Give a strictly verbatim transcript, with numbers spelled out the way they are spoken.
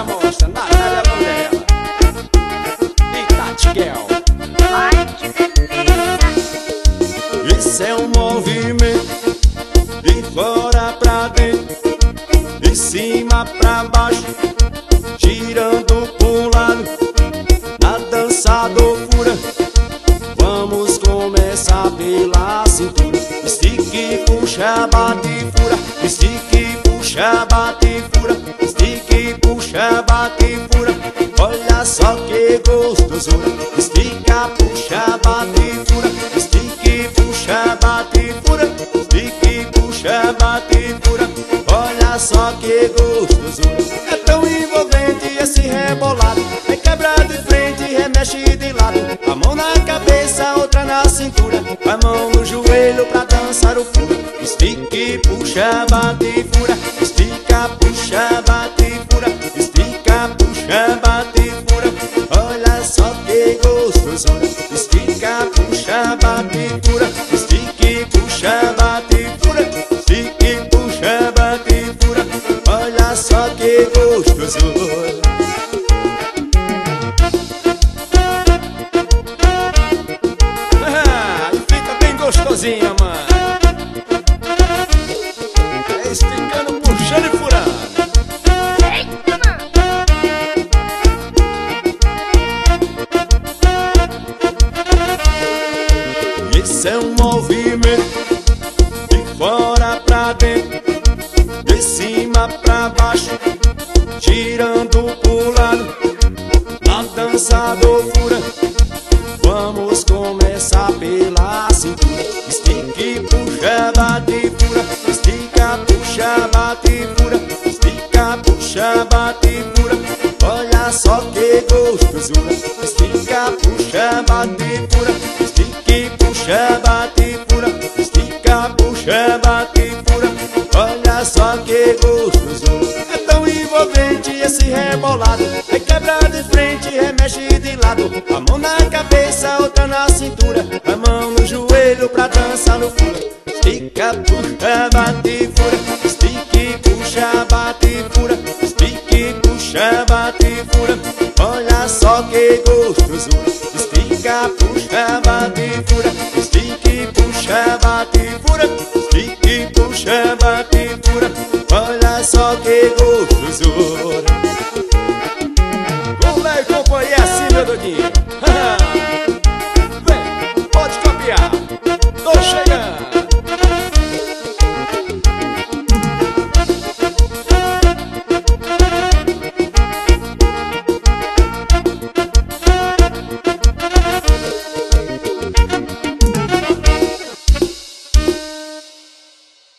a mostra, Natália Mandela e Tatiquel. Ai, que delícia! Isso é um movimento de fora pra dentro, de cima pra baixo, girando pro lado, na dança loucura. Vamos começar pela cintura. Estique, puxa, bate, fura. Estique, puxa, bate, fura. Estique, puxa, bate, fura. Olha só que gostosura. Estica, puxa, bate, fura. Estique, puxa, bate, fura. Estique, puxa, bate, fura. Olha só que gostosura. É tão envolvente esse rebolado. É quebra de frente, remexe de lado. A mão na cabeça, outra na cintura. A mão no joelho pra dançar o furo. Estique, puxa, bate, fura. Estica, puxa, bate, fura. Estica, puxa, bate, fura. Olha só que gostosura. Estica, puxa, bate, fura. Estique, puxa, bate, fura. Estique, puxa, bate, fura. Olha só que gostosura. Gostosinha, mano. É esticando, puxando e furando. Eita, mano! Isso é um movimento de fora pra dentro, de cima pra baixo, girando pro lado, na dança loucura. Vamos começar pela cintura. Estique, puxa, bate, fura. Estica, puxa, bate, fura. Estica, puxa, bate, fura. Olha só que gostosura. Estica, puxa, bate, fura. Estique, puxa, bate, fura. Estica, puxa, bate, fura. Olha só que gostosura. É tão envolvente esse rebolado. É quebra de frente, remexe de lado. A mão na cabeça, outra na cintura. A mão no joelho pra dançar no furo. Estica, puxa, bate, fura. Estique, puxa, bate, fura. Estique, puxa, bate, fura. Olha só que gostosura. Estica, puxa, bate, fura. Estique, puxa, bate, fura. Estique, puxa, bate, fura. Olha só que gostosura. Com Léo e companhia assim, meu doidinho.